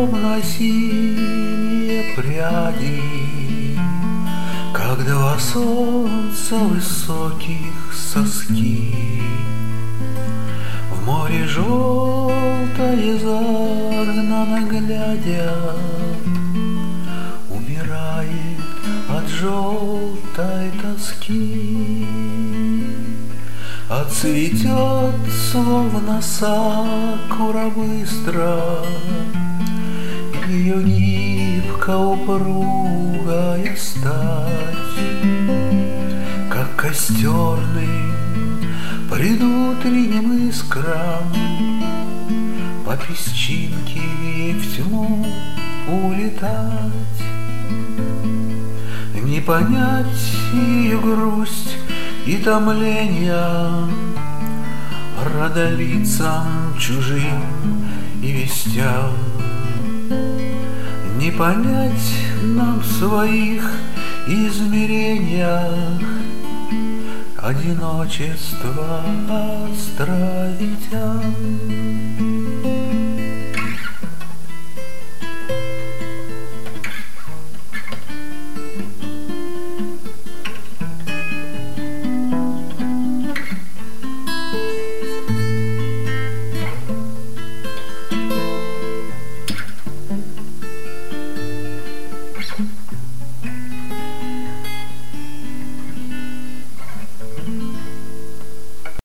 темно-синие пряди, как два солнца высоких соски. В море желтое загнано глядя, умирает от желтой тоски. Отцветет, словно сакура быстро, ее гибко упругая стать, как костерным предутренним искрам по песчинке ей в тьму улетать. Не понять ее грусть и томления родолицам чужим и вестям. Не понять нам в своих измерениях одиночество островитян.